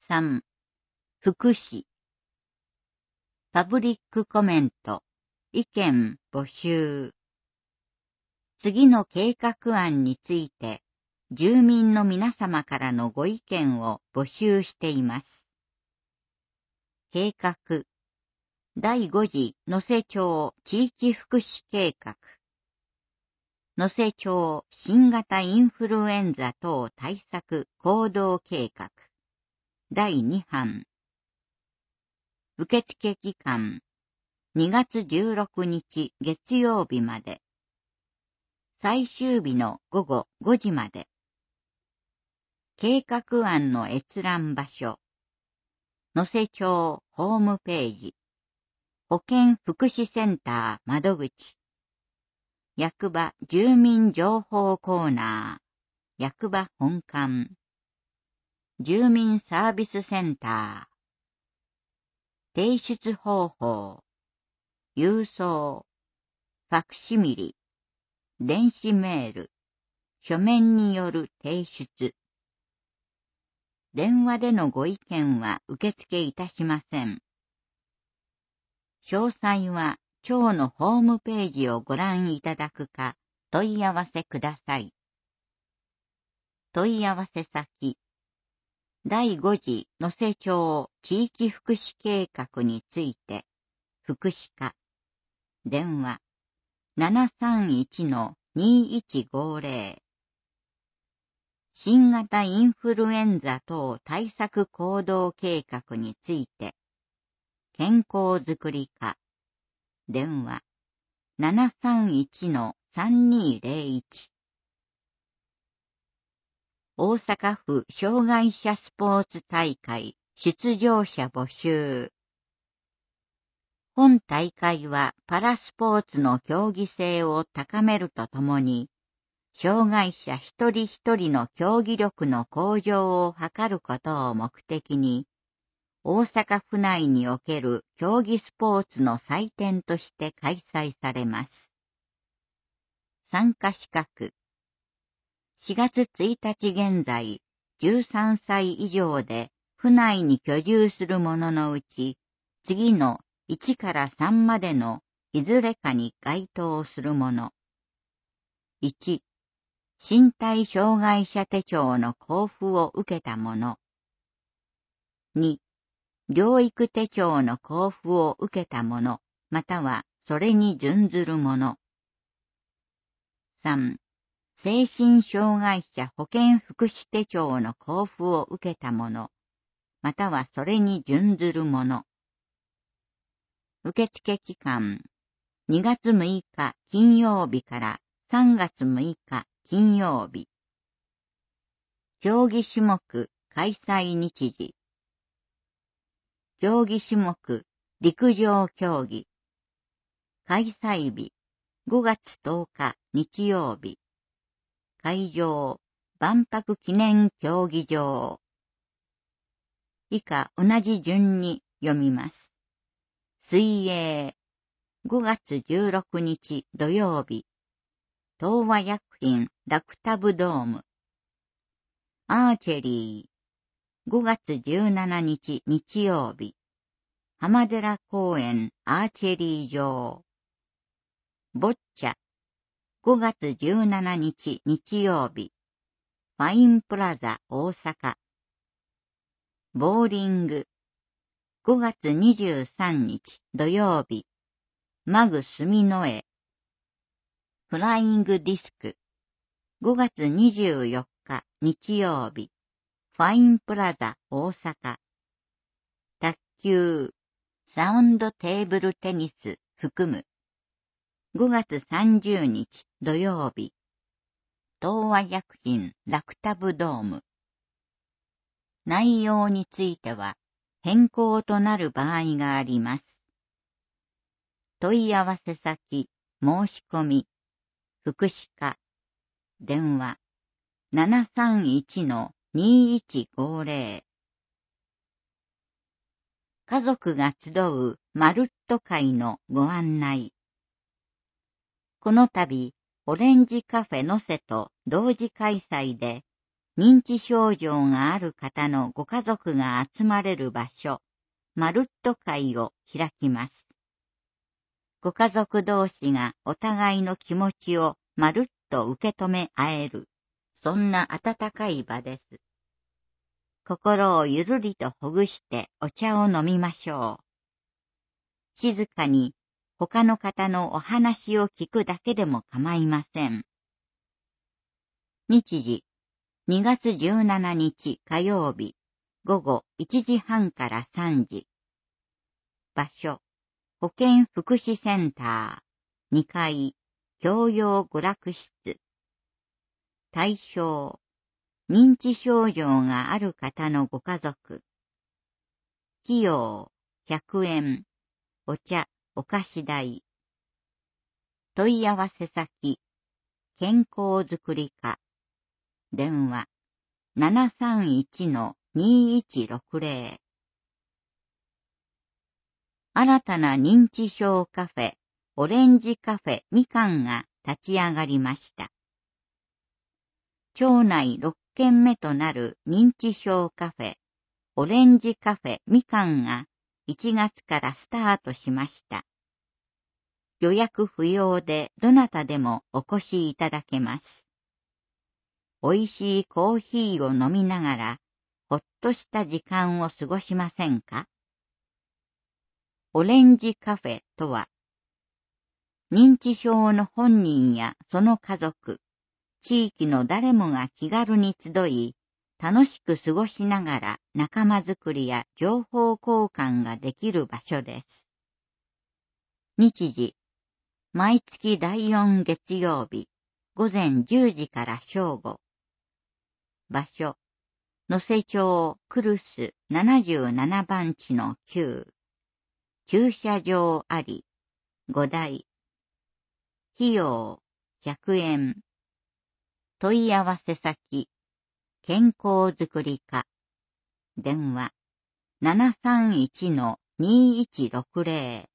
3. 福祉。パブリックコメント、意見募集。次の計画案について、住民の皆様からのご意見を募集しています。計画。第5次能勢町地域福祉計画。能勢町新型インフルエンザ等対策行動計画。第2版。受付期間。2月16日月曜日まで。最終日の午後5時まで。計画案の閲覧場所。能勢町ホームページ。保健福祉センター窓口。役場住民情報コーナー。役場本館。住民サービスセンター。提出方法。郵送。ファクシミリ。電子メール。書面による提出。電話でのご意見は受付いたしません。詳細は町のホームページをご覧いただくか問い合わせください。問い合わせ先。第5次能勢町地域福祉計画について、福祉課。電話。731-2150。新型インフルエンザ等対策行動計画について、健康づくり課。電話。731-3201。大阪府障害者スポーツ大会出場者募集。本大会はパラスポーツの競技性を高めるとともに、障害者一人一人の競技力の向上を図ることを目的に、大阪府内における競技スポーツの祭典として開催されます。参加資格。4月1日現在、13歳以上で府内に居住する者のうち、次の1から3までのいずれかに該当する者。1、身体障害者手帳の交付を受けた者。2、療育手帳の交付を受けた者、またはそれに準ずる者。3、精神障害者保健福祉手帳の交付を受けた者、またはそれに準ずる者。受付期間、2月6日金曜日から3月6日金曜日。競技種目開催日時。競技種目陸上競技。開催日5月10日日曜日。会場万博記念競技場。以下同じ順に読みます。水泳5月16日土曜日。東和薬品ラクタブドーム。アーチェリー5月17日日曜日。浜寺公園アーチェリー場。ボッチャ5月17日日曜日。ファインプラザ大阪。ボーリング5月23日土曜日。マグ住之江。フライングディスク5月24日日曜日。ファインプラザ大阪。卓球サウンドテーブルテニス含む5月30日土曜日。東和薬品ラクタブドーム。内容については変更となる場合があります。問い合わせ先、申し込み、福祉課、電話、731-2150。家族が集うまるっと会のご案内。この度、オレンジカフェのせと同時開催で、 認知症状がある方のご家族が集まれる場所、まるっと会を開きます。ご家族同士がお互いの気持ちをまるっと受け止め合える、そんな温かい場です。心をゆるりとほぐしてお茶を飲みましょう。静かに他の方のお話を聞くだけでも構いません。日時、2月17日火曜日、午後1時半から3時。場所、保健福祉センター、2階、教養娯楽室。対象、認知症状がある方のご家族。費用、100円、お茶、お菓子代。問い合わせ先、健康づくり課。電話、731-2160。新たな認知症カフェ、オレンジカフェみかんが立ち上がりました。町内6軒目となる認知症カフェ、オレンジカフェみかんが1月からスタートしました。予約不要でどなたでもお越しいただけます。美味しいコーヒーを飲みながら、ほっとした時間を過ごしませんか？オレンジカフェとは、認知症の本人やその家族、地域の誰もが気軽に集い、楽しく過ごしながら仲間づくりや情報交換ができる場所です。日時、毎月第4月曜日、午前10時から正午。場所、能勢町クルス77番地の9。駐車場あり、5台。費用、100円。問い合わせ先、健康づくり課。電話、731-2160。